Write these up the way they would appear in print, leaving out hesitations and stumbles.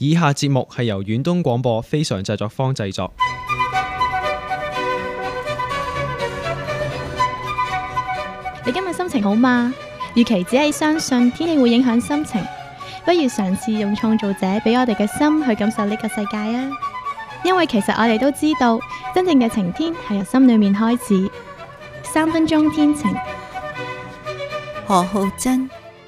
以下節目係由遠東廣播非常製作坊製作。 你今日心情好嗎？與其只係相信天氣會影響心情，不如嘗試用創造者俾我哋嘅心去感受呢個世界啊！因為其實我哋都知道，真正嘅晴天係由心裏面開始。3分鐘天晴， 何浩珍。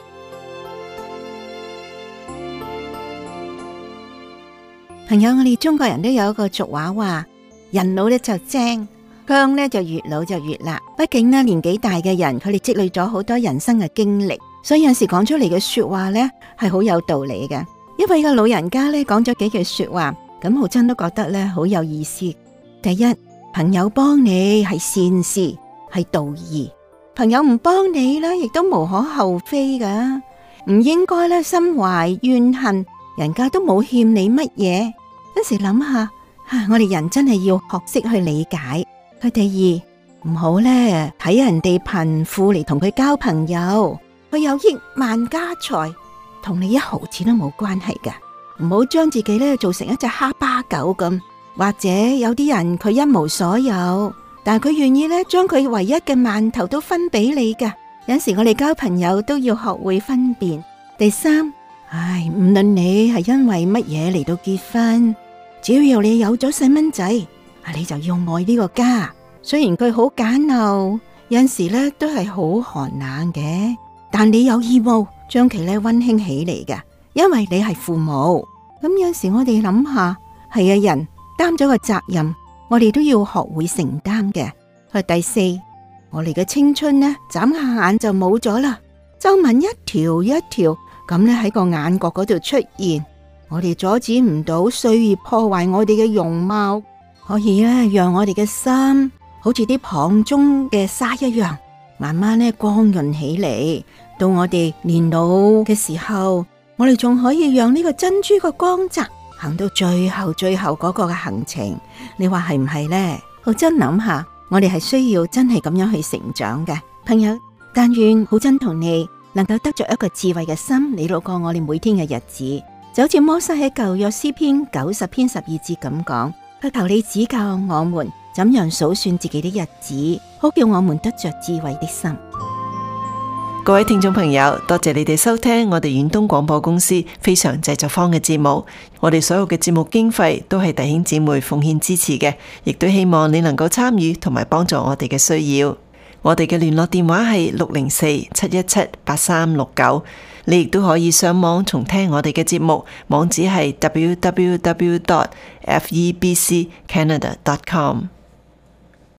朋友，我哋中國人都有一個俗話話，人老咧就精，薑咧就越老就越辣。畢竟呢，年紀大嘅人，佢哋積累咗好多人生嘅經歷，所以有時講出嚟嘅說話呢係好有道理嘅。因為個老人家呢講咗幾句說話，咁浩珍都覺得呢好有意思。第一，朋友幫你係善事，係道義；朋友唔幫你呢，亦都無可厚非噶，唔應該呢心懷怨恨。人家都冇欠你乜嘢，有時諗下，我哋人真係要學識去理解佢。第二，唔好呢睇人哋貧富嚟同佢交朋友，佢有億萬家財，同你一毫錢都冇關係噶。唔好將自己呢做成一隻哈巴狗咁，或者有啲人佢一無所有，但係佢願意呢將佢唯一嘅饅頭都分俾你噶。有時我哋交朋友都要學會分辨。第三，唔論你係因為乜嘢嚟到結婚，只要你有咗細蚊仔，你就要愛呢個家。雖然佢好簡陋，有陣時咧都係好寒冷嘅，但你有義務將佢咧溫馨起嚟嘅，因為你係父母。咁有陣時我哋諗下，係啊，人擔咗個責任，我哋都要學會承擔嘅。第四，我哋嘅青春呢，眨下眼就冇咗啦，皺紋一條一條咁咧喺個眼角嗰度出現，我哋阻止唔到歲月破壞我哋嘅容貌，可以咧讓我哋嘅心好似啲蚌中嘅沙一樣，慢慢咧光潤起嚟。到我哋年老嘅時候，我哋仲可以讓呢個珍珠嘅光澤行到最後嗰個嘅行程。你話係唔係呢？浩珍諗下，我哋係需要真係咁樣去成長嘅。朋友，但願浩珍同你能夠得着一個智慧嘅心嚟度過我哋每天嘅日子，就好似摩西喺舊約詩篇90篇12節咁講，佢求你指教我們怎樣數算自己的日子，好叫我們得着智慧的心。 各位聽眾朋友，多謝你哋收聽我哋遠東廣播公司非常製作坊嘅節目。我哋所有嘅節目經費都係弟兄姊妹奉獻支持嘅，亦都希望你能夠參與同埋幫助我哋嘅需要。我哋嘅聯絡電話係604-717-8369，你亦都可以上網重聽我哋嘅節目，網址係www.febccanada.com。